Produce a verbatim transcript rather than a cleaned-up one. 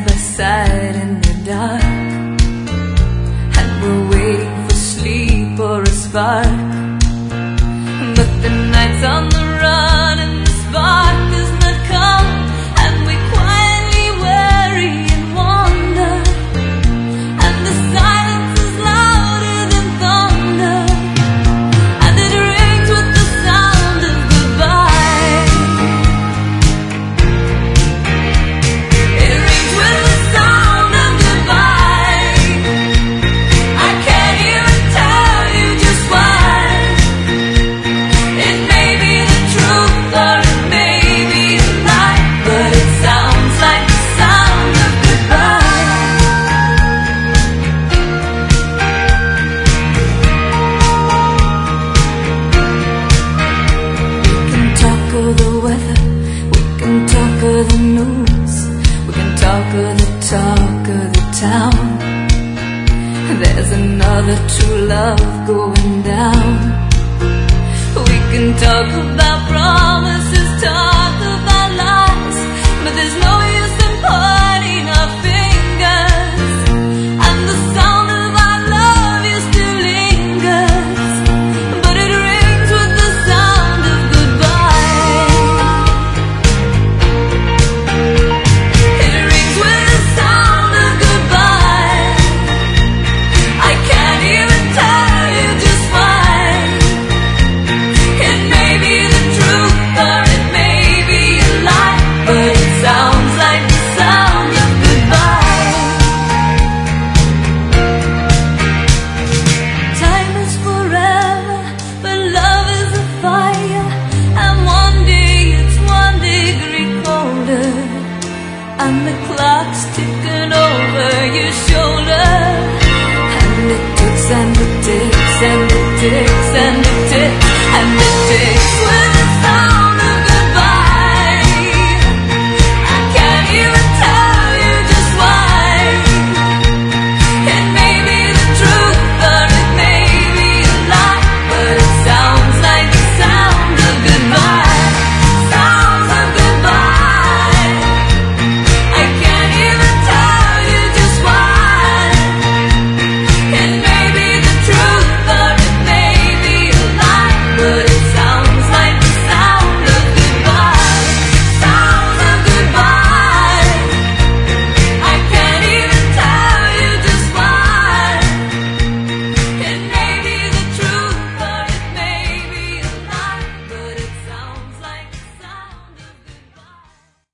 side by side in the dark, and we're waiting for sleep or a spark. But the night's on the run and the spark does not come, and we quietly worry and wonder, and the silence is louder than thunder, and it rings with the sound of goodbye. It rings with the sound of goodbye. I can't even tell you just why. It may be the truth or it may be a lie, but it sounds like the sound of goodbye. We can talk of the weather, we can talk of the news, we can talk of the talk of the town. There's another true love going down. We can talk about promises, talk about lies, but there's no use in pointing our fingers, and the sound of our love is still lingers, but it rings with the sound of goodbye. It rings with the sound of goodbye. I can't even tell you just why. It may be the truth or it may be a lie, but it sounds like the sound of goodbye. Time is forever, but love is a fire, and one day it's one degree colder, and the clock's ticking over your shoulder, and it ticks and it ticks and it ticks and it ticks and it ticks with the sound